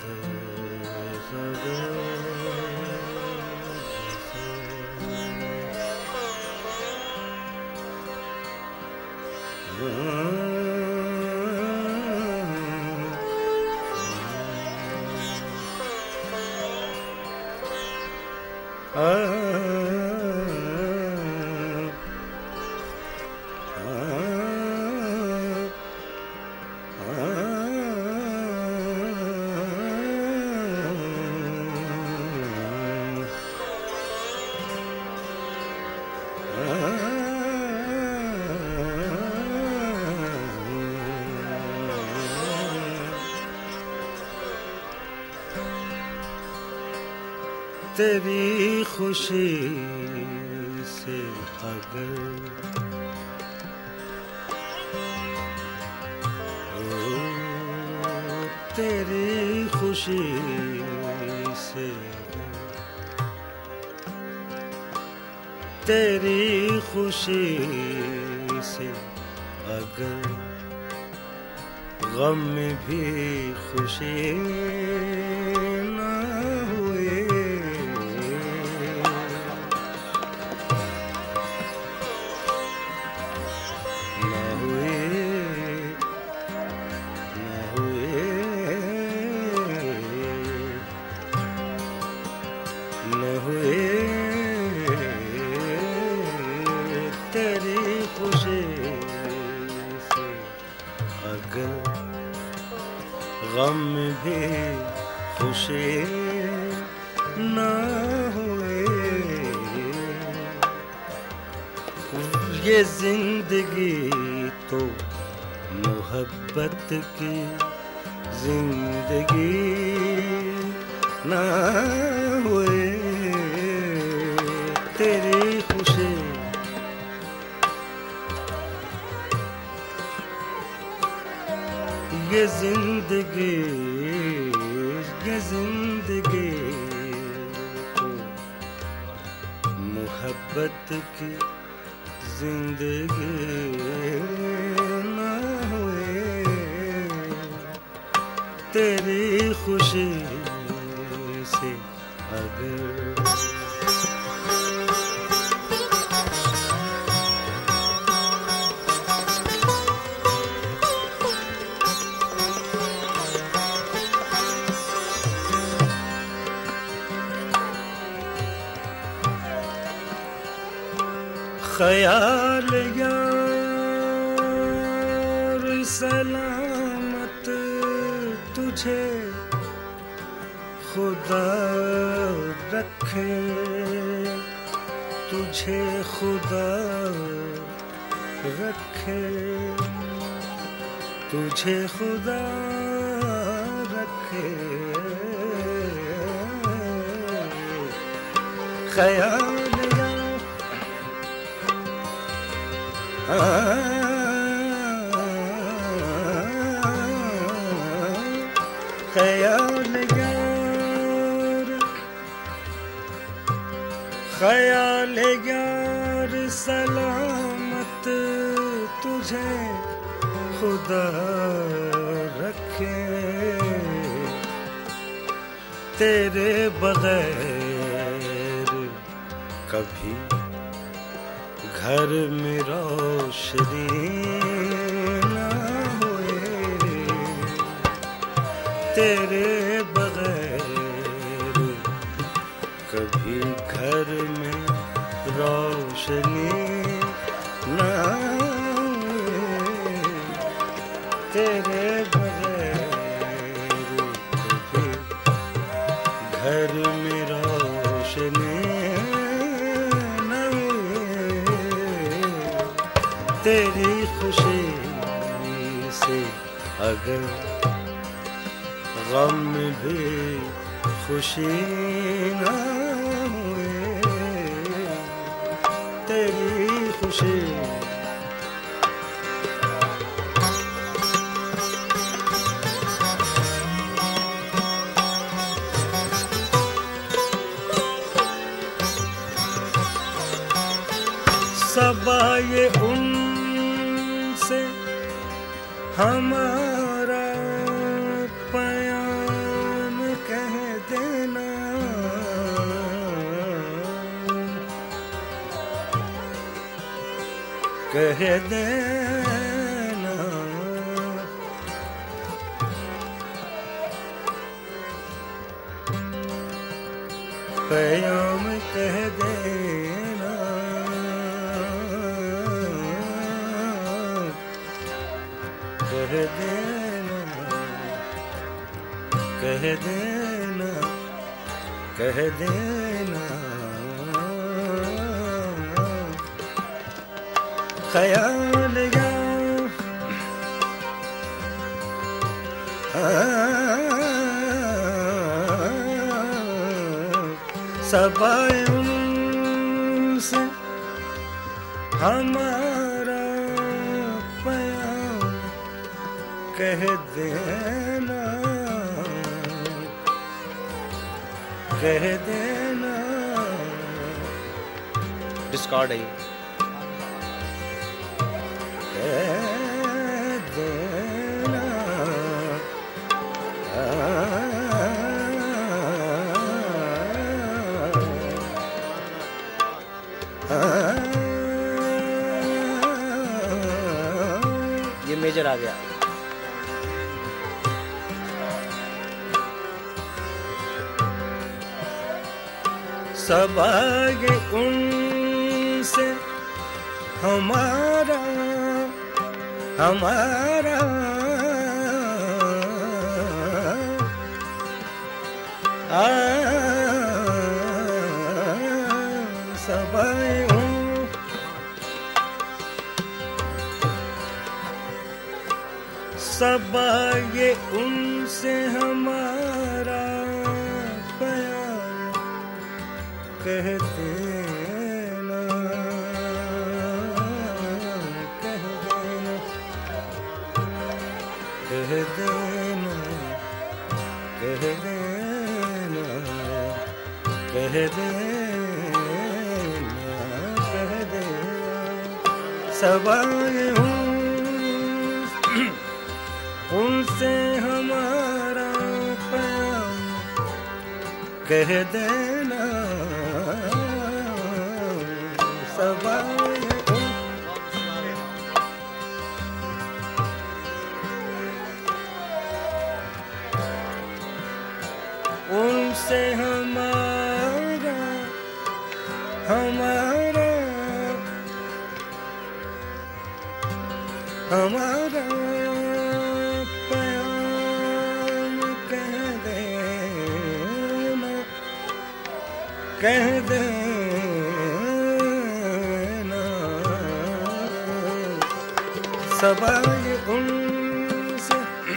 तेरी खुशी से अगर तेरी खुशी से तेरी खुशी से अगर गम में भी खुशी गम में भी खुशी न हुए। ये जिंदगी तो मोहब्बत की जिंदगी न हुए। तेरी खुशी ये जिंदगी तो मोहब्बत की जिंदगी न हुए। तेरी खुशी से अगर ख्याल यार सलामत तुझे खुदा रखे। तुझे खुदा रखे। तुझे खुदा रखे। ख्याल ख्याल यार सलामत तुझे खुदा रखे। तेरे बगैर कभी घर में रोशनी न होए। तेरे बगैर कभी घर में रोशनी न होए। तेरे बगैर कभी घर में रोशनी तेरी खुशी से अगर गम में भी खुशी न हुए। तेरी खुशी सबा ये हमारा पयाम कह देना, कयाम कह देना, कह देना, कह देना, कह देना, ख्याल या सबाए उनसे हमारा प्यार कह देना, कह देना, डिस्कॉर्ड है ये। कह देना, ये मेजर आ गया। सब आगे उनसे हमारा, हमारा सब आए सब आगे उनसे हमारा प्यार कह देना, कह देना, कह देना, कह देना, कह देना, कह देना, सब आए उनसे हमारा प्यार कह देना, सब उनसे हमारा, हमारा, हमारा कह देना, सब आए उनसे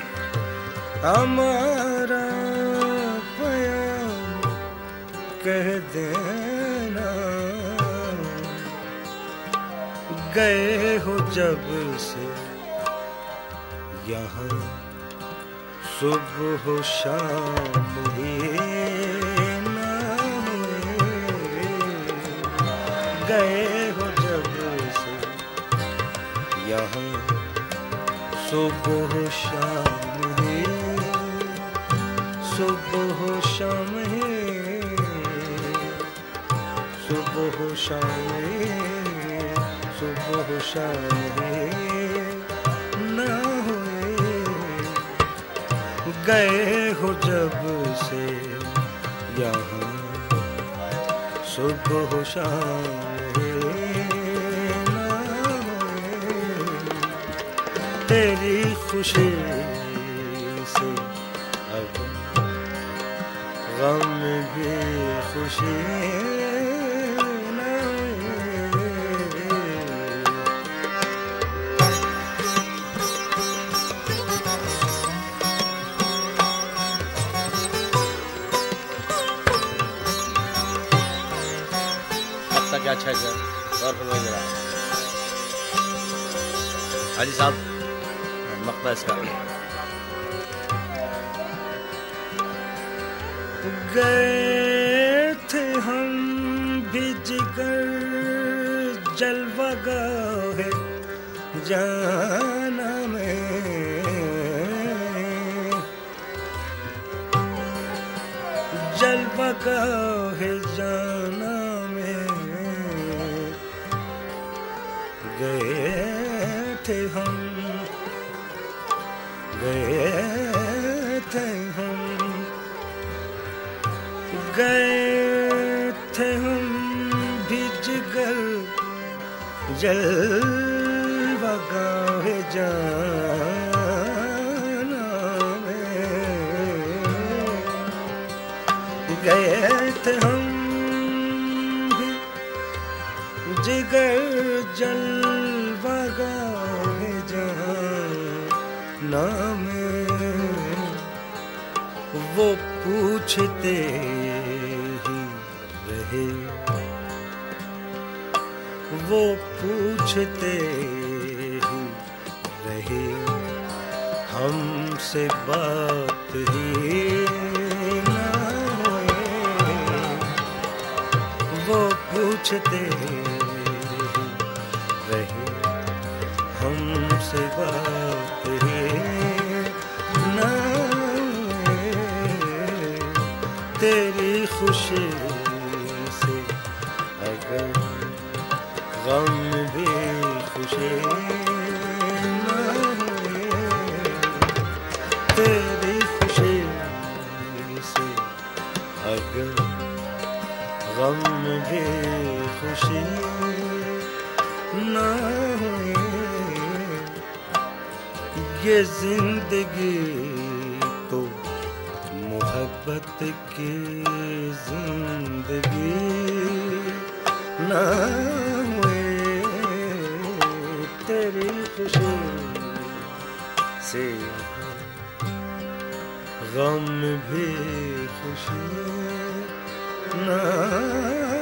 हमारा प्यार कह देना, गए हो जब से यहाँ सुबह शाम ही गए हो जब से यहाँ सुबह शाम ही, सुबह शाम ही, सुबह शाम ही, सुबह शाम ही ना हुए, गए हो जब से यहाँ सुबह शाम तेरी खुशी से अब गम भी खुशी न अब तक अच्छा है सर, और फिर जरा हाजी साहब मकता इसका गए थे हम भी जिगर जलवागाहे जाना में, जलवागाहे जाना में गए जलवागाहे जाना में गए थे हम भी जिगर जलवागाहे जाना में वो पूछते ही रहे वो पूछते ही रहे हमसे बात ही ना हुए वो पूछते ही रहे हमसे बात ही ना हुए तेरी खुशी से अगर गम भी खुशी ना हुए तेरी खुशी से अगर गम भी खुशी ना हुए ये जिंदगी तो मोहब्बत की जिंदगी ना तेरी खुशी से गम भी खुशी ना